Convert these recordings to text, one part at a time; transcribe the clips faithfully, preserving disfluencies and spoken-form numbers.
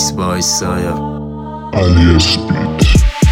میکس با ایسایا علی اسپیت.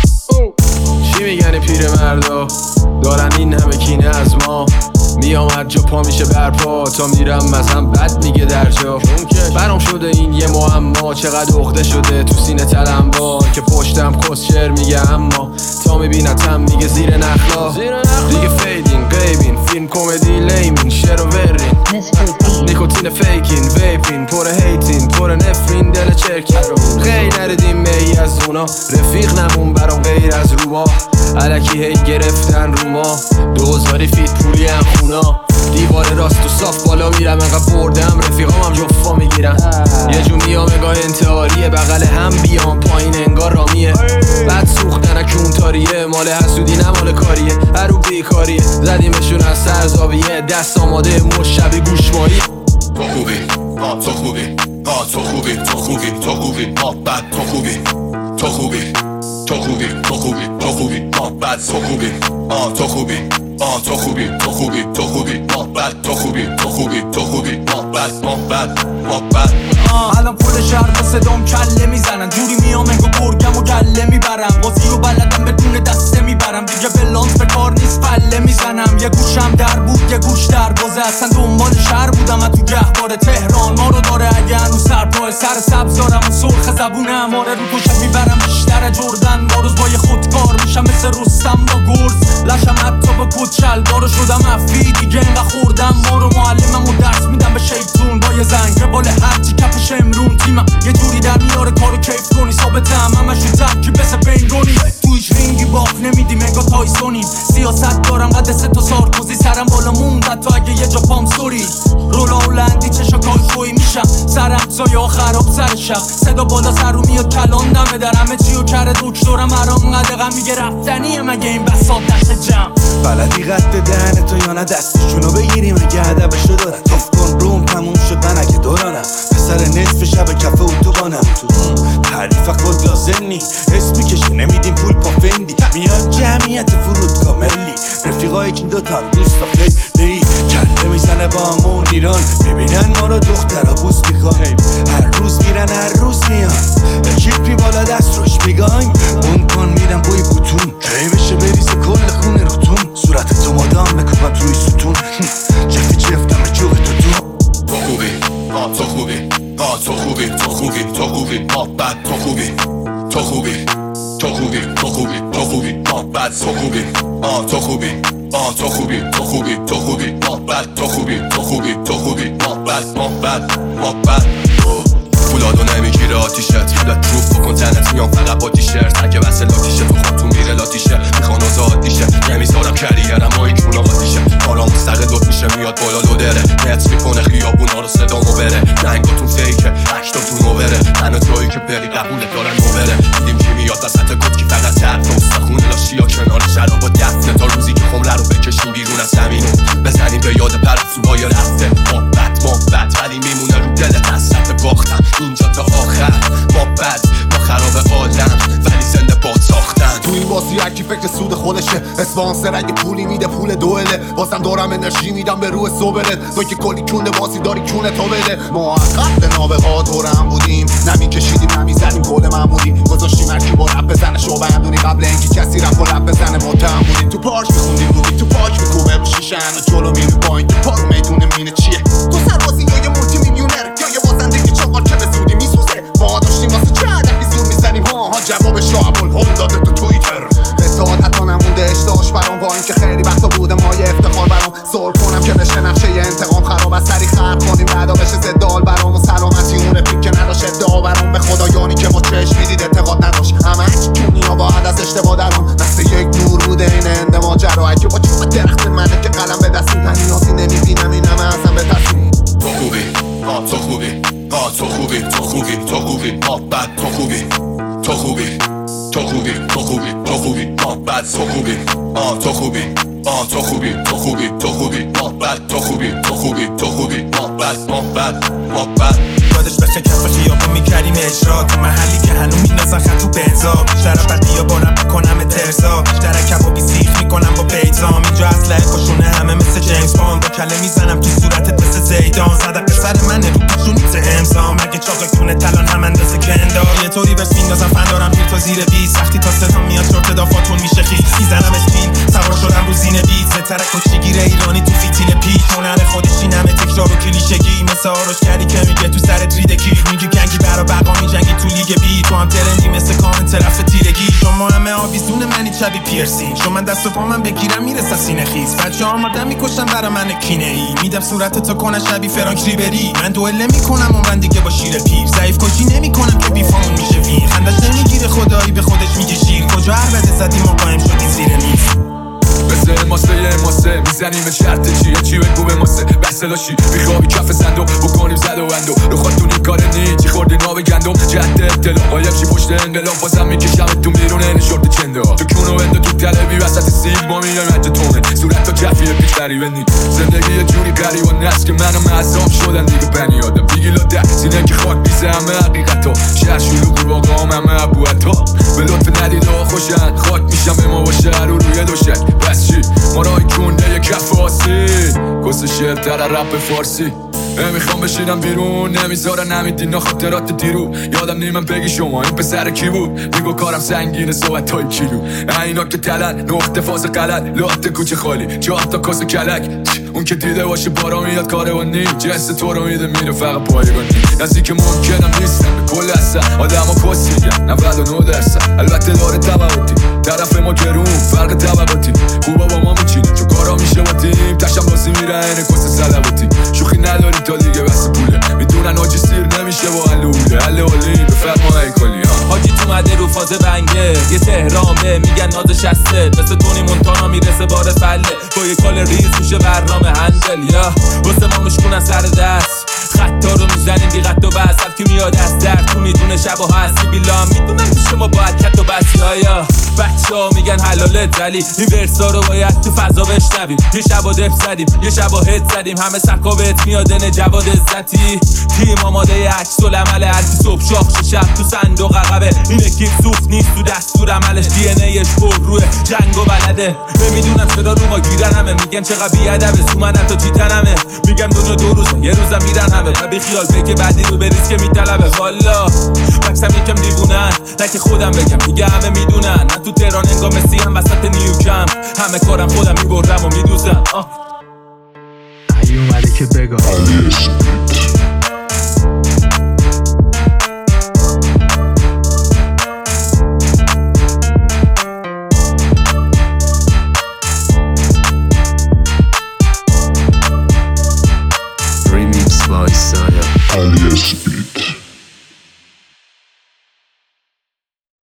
چی میگن پیر مردا دارن این همه کینه از ما؟ میامد جا پا میشه برپا تا میرم مثلا بد میگه در جا. برام شده این یه معما، چقدر عقده شده تو سینه تلم بار که پشتم کسشر میگه اما تا میبینتم میگه زیر نخلا دیگه فیدین غیبین فیلم کمدی لیمین شعر و ورین نیکوتین فیکین ویپین پر هیتین پر نفرین دل چرکین خیلی نردیم می از اونا رفیق نمون برام غیر از روما علکی هی گرفتن رو ما دوزاری فیت پولی هم خونا دیوار راست و صاف بالا میرم انقدر بردم رفیقام هم جفا میگیرن یه جو میام انگاه انتحاریه بغل هم بیام پایین انگار رامیه بعد سوختن اکون تاریه مال حسودی نه مال کاریه هر رو بیکاریه زدیمشون از سر زاویه دست آماده مشبه گوشمایی تو خوبی آه تو خوبی آه تو خوبی تو خوبی تو خوبی آه بد تو خوبی تو خوبی تو خوبی تو خوبی تو خوبی آه بد تو خوبی آه تو خوبی آه تو خوبی تو خوبی تو خوبی آه بد تو خوبی تو خوبی تو خوبی آه بد آه بد آه بد الان پول شهر با صدام کله میزنن جوری میام انگو گرگم و گله میبرم بازی و بلدم بدون دسته میبرم دیگه بلانس به کار نیست پله میزنم یه گوشم در بود یه گوش در بازه اصلا دنبال شهر بودم از تو گهواره تهران ما رو داره اگه هنوز سرپای سر سبز دارم و سرخ زبونم آره رو گوشم میبرم بیشتر جردن با روز با یه خودکار میشم مثل رستم با گرز لشم حتی با کود شلوارو شدم افی دیگه انقدر خوردم ما رو معلمم و درس میدم به شیطون با یه زنگ باله هرچی کفش امرون تیمم یه جوری در میاره کارو کیف کنی ثابتم همش رو ترکی بس بینگونی تویش رینگی باخ نمیدیم انگار تایسونیم سیاست دارم قد سه تا سارکوزی سرم بالا موند تا اگه یه جا پام سوری رولا و لندی چشا کاشوی میشم سرم سایه خراب سر شب صدا بالا سر رو میاد کلان دمه در همه چیو کره دکترم هرام قدقم میگه رفتنیه مگه این بساط دست جمع بلدی قد دهن تو یا نه دستشونو بگیریم اگه هدفشو دارن توف کن روم تموم شد من اگه دورانم پسر نصف شب کفه اتوبانم تعریف خود لازم نی اسمی کشی نمیدیم پول پا فندی میاد جمعیت فرودگاه ملی رفیقای که دوتا هم دوستا خیلی کله میزنه با همون ایران ببینن ما رو دخترها بوس میخوان هر روز میرن هر روز میان اکیپی بالا دست روش میگایم اون کن میرن بوی بوتون کی بشه بریزه کل خونه روتون صورت تو مادام بکوبم توی ستون جفی جفتم جوه تو تو تو خوبی آه تو خوبی آه تو خوبی تو خوبی تو خوبی آه بد تو خوبی تو خوبی تو خوبی تو خوبی تو خوبی آه بد تو خوبی آه تو خوبی آه تو خوبی تو خوبی تو خوبی آه بد تو خوبی تو خوبی تو خوبی آه بد آه بد آه بد فولادو نمیگیره آتیشت خودت پروف بکن تنت میام فقط با تیشرت اگه وصل لاتیشه تو خود تو میره لاتیشه میخوان آزادیشه نمیذارم کریرم ما این کونه آتیشه کارا مستقل میشه میاد بالا لودره نت میکنه خیابونا رو صدامو بره ننگاتون فیکه اکتاتون نوبره من و تویی که پری قبولت دارن نوبره دیدیم که میاد وسط گفت که فقط طرف استخونه لاشیا کنار شراب و دفنه تا روزی که خمره رو بکشیم بیرون از زمینو بزنیم به یاد پرستوهای رفته محبت محبت ولی میمونه رو دلت حسرت باختم اینجا تا آخر ما بد ما خراب عالم ولی زنده باد ساختن تو این بازی هرکی فکر سود خودشه اسپانسر اگه پولی میده پول دوئله بازم دارم انرژی میدم به روح صبرت تو که کلی کونه بازی داری کونه تو بده ما از خط نابغا دورم بودیم نمی کشیدیم نمی زدیم گل معمولی گذاشتیم هرکی با رپ بزنه شعبه همدونی قبل اینکه کسی رپ و رپ بزنه متهم بودیم تو پارک میخوندیم موبی تو پاک میکوبه رو شیشه همه جلو میری پایین تو پارو میدونه مینه چیه تو سربازی یا یه مولتی میلیونر یا یه بازنده که چاقال که به زودی میسوزه ما داشتیم واسه چه هدفی زور میزنیم ها ها جوابش رو ابوالهول داده تو توییتر اتحاد حتی نمونده اشتاش برام با اینکه خیلی وقتا بوده ما یه افتخار برام سر کنم که بشه نقشه انتقام خراب از سری خرق کنیم بعدا بشه زدال برام و سلامتی اون رفیق که نداشت ادعا برام به خدایانی که با چشم میدید اعتقاد نداشت همه دنیا باید از اشتباه درام مثل یک نور بوده این انده ماجرا اگه با چوب درخت منه که قلم به دستیم من نیازی نمیبینم این همه ازم به تصمیم تو خوبی آه تو خوبی آه تو خوبی تو خوبی تو خوبی آه بد تو خوبی تو خوبی تو خوبی تو خوبی تو خوبی آه بد تو خوبی آه تو خوبی آه تو خوبی تو خوبی تو خوبی آه بد تو خوبی تو خوبی تو خوبی آه بد آه بد آه بد یادش بشه کف خیابون میکردیم اجرا تو محلی که هنو میندازن خط تو بنزا بیشتر بدی یا بارم میکنم ترزا بیشتر کبابی سیخ میکنم با پیزام اینجا اسلحه پشونه همه مثل جیمز باند با کله میزنم تو صورتت مثل زیدان صدق سر منه رو پشونیت امضا مگه چاقک تونه تلان هم اندازه کندار میندازم فن دارم پیر تا زیر بیست وقتی تا صدا میاد چرت دافاتون میشه خیل میزنم اسپین سوار شدم رو زین بیت زتره کچگیر ایرانی تو فیتیل پیچ هنر خودش این همه تکرار و کلیشگی مثل آروش کردی که میگه تو سر ریده کی میگی گنگی برا بقا میجنگی تو لیگ بی تو هم ترندی مثل کامن طرف تیرگی شما همه آویزون منی چبی پیرسین شما من دست و پا من بگیرم میرسه سینه خیز بچه ها مردم میکشن برا من کینه ای میدم صورت تو کنه شبی فرانک ریبری من دوئله میکنم اون دیگه با شیر پیر ضعیف کشی نمیکنم که بیفامون میشه ویر خندش نمیگیره خدایی به خودش میگه شیر کجا عربده زدی ما قایم شدی زیر نیست مثل ماسه یه ماسه میزنیم شرط چیه چی بگو به ماسه بسته داشی میخوابی کف صندوق بکنیم زد و اندو رو خودتونی کار نی چی خوردی ناب گندم جد اطلاع قایم شی پشت انقلاب بازم میکشم تو میرونه نشورت چنده تو کونو اندو تو تلوی وسط سیگ ما میایم رنج تونه صورت تا کفیه پیش قریبه نی زندگی یه جوری قریبا نست که منو معذاب شدن دیگه بنی آدم دیگه لاده سینه که خاک بیزه همه حقیقتا شهر شلوغ رو واقعا همه ابوعطا به لطف ندیده خوشن خاک میشم به ما باشه رو روی دوشک بس چی ما رای کنده یه کف آسی کس شعر تر رپ فارسی نمیخوام بشینم بیرون نمیذارن نمیدین خاطرات دیرو یادم نیمم بگی شما این پسر کی بود میگو کارم سنگینه صحبت های کیلو اینا که تلن نقطه فاز غلط لات کوچه خالی چهار تا کاسه کلک اون که دیده باشه بارا میاد کاروانی جنس تو رو میده میره فقط پایگانی نزدیک ممکنم نیستم به کل اصلا آدم ها کس میگن نود و نه درصد البته داره طبقاتی طرف ما گرون فرق طبقاتی خوبا با ما میچینه چون کارا میشه با تیم تشم بازی میره اینه کس سلواتی شوخی نداری تا دیگه بس پوله میدونن آجی سیر نمیشه با حلوله حل حالی بفرما ای کلی حاجی تو مده رو فاز بنگه یه تهرامه میگن نازش هسته مثل تونی مونتانا میرسه بار فله با یه کال ریز میشه برنامه هندل یا واسه ما مشکونن سر دست خطا رو میزنیم بی قد و بس هر کی میاد از درد تو میدونه شب و هستی بیلا میدونن پیش ما باید کت و بس یا یا بچه ها میگن حلالت ولی این ورسا رو باید تو فضا بشنویم یه شب و دف زدیم یه شب و هد زدیم همه سکاوت میادن جواد عزتی تیم آماده عکس و العمل هر کی صبح شاخ شب تو صندوق عقبه این اکیپ سوخت نیست تو دستور عملش دی ان ایش پر روی جنگ و بلده نمیدونم چرا رو ما گیرن همه میگن چقدر بیادبه سومن حتی چیتن همه میگم دنیا دو روزه یه روزم میرن همه و بی خیال بگه بعدی رو بریز که میطلبه والا بکسم یکم دیوونن نه که خودم بگم دیگه همه میدونن من تو تهران انگار مسی هم وسط نیوکم همه کارم خودم میبرم و میدوزم علی اسپیت